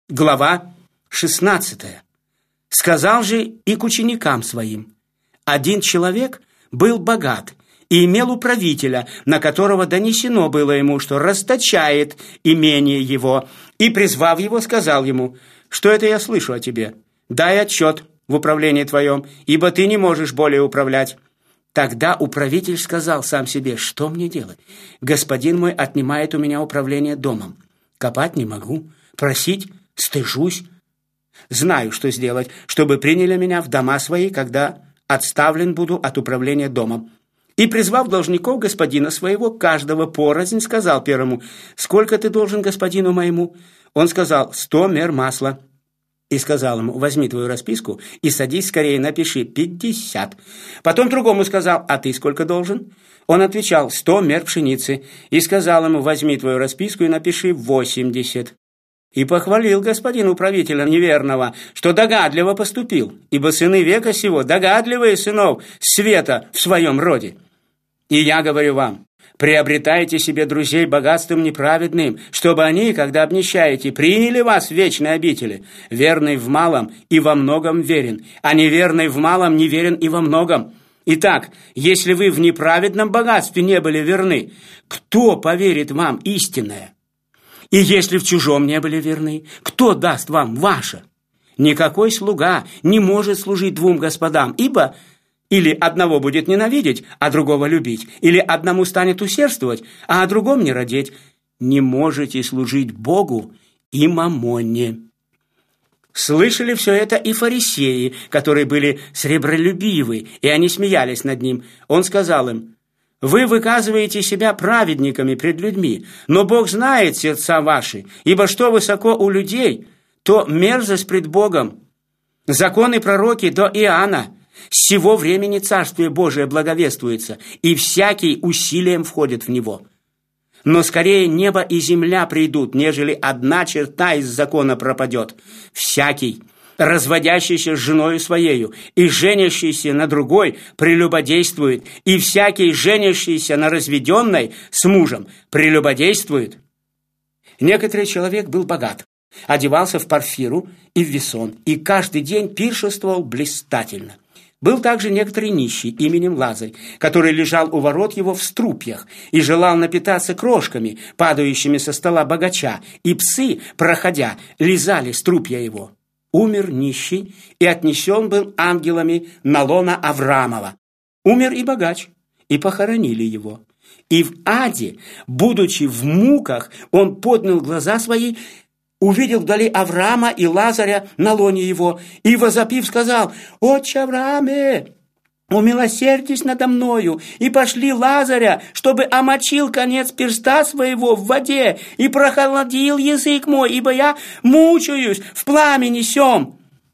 Глава 16. «Сказал же и к ученикам своим: один человек был богат и имел управителя, на которого донесено было ему, что расточает имение его, и, призвав его, сказал ему: что это я слышу о тебе? Дай отчет в управлении твоем, ибо ты не можешь более управлять». Тогда управитель сказал сам себе: что мне делать? Господин мой отнимает у меня управление домом. Копать не могу, просить стыжусь. Знаю, что сделать, чтобы приняли меня в дома свои, когда отставлен буду от управления домом. И, призвав должников господина своего, каждого порознь, сказал первому: сколько ты должен господину моему? Он сказал: 100 мер масла. И сказал ему: возьми твою расписку и садись скорее, напиши 50. Потом другому сказал: а ты сколько должен? Он отвечал: 100 мер пшеницы. И сказал ему: возьми твою расписку и напиши 80. И похвалил господин управителя неверного, что догадливо поступил, ибо сыны века сего догадливые сынов света в своем роде. И я говорю вам: приобретайте себе друзей богатством неправедным, чтобы они, когда обнищаете, приняли вас в вечной обители. Верный в малом и во многом верен, а неверный в малом не верен и во многом. Итак, если вы в неправедном богатстве не были верны, кто поверит вам истинное? И если в чужом не были верны, кто даст вам ваше? Никакой слуга не может служить двум господам, ибо или одного будет ненавидеть, а другого любить, или одному станет усердствовать, а о другом не радеть. Не можете служить Богу и мамоне. Слышали все это и фарисеи, которые были сребролюбивы, и они смеялись над ним. Он сказал им: вы выказываете себя праведниками пред людьми, но Бог знает сердца ваши, ибо что высоко у людей, то мерзость пред Богом. Законы пророки до Иоанна. С сего времени Царствие Божие благовествуется, и всякий усилием входит в него. Но скорее небо и земля придут, нежели одна черта из закона пропадет. Всякий, разводящийся с женою своею и женящийся на другой, прелюбодействует, и всякий, женящийся на разведенной с мужем, прелюбодействует. Некоторый человек был богат, одевался в парфиру и в весон, и каждый день пиршествовал блистательно. Был также некоторый нищий именем Лазарь, который лежал у ворот его в струпьях и желал напитаться крошками, падающими со стола богача, и псы, проходя, лизали струпья его. Умер нищий и отнесен был ангелами на лоно Авраамова. Умер и богач, и похоронили его. И в аде, будучи в муках, он поднял глаза свои, увидел вдали Авраама и Лазаря на лоне его, и, возопив, сказал: «Отче Аврааме, умилосердись надо мною, и пошли Лазаря, чтобы омочил конец перста своего в воде, и прохладил язык мой, ибо я мучаюсь в пламени сем».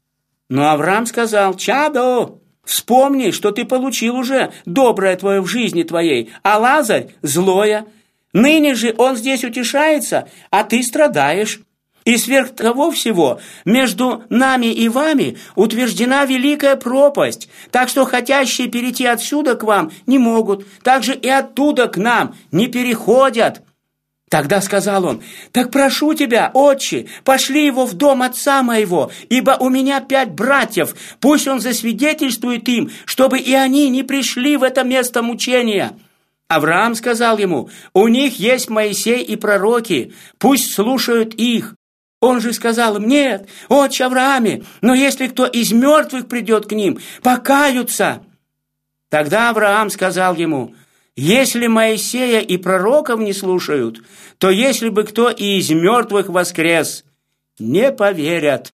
Но Авраам сказал: «Чадо, вспомни, что ты получил уже доброе твое в жизни твоей, а Лазарь злое. Ныне же он здесь утешается, а ты страдаешь. И сверх того всего, между нами и вами утверждена великая пропасть, так что хотящие перейти отсюда к вам не могут, так же и оттуда к нам не переходят». Тогда сказал он: «Так прошу тебя, отче, пошли его в дом отца моего, ибо у меня 5 братьев, пусть он засвидетельствует им, чтобы и они не пришли в это место мучения». Авраам сказал ему: «У них есть Моисей и пророки, пусть слушают их». Он же сказал им: «Нет, отче Аврааме, но если кто из мертвых придет к ним, покаются». Тогда Авраам сказал ему: «Если Моисея и пророков не слушают, то если бы кто и из мертвых воскрес, не поверят».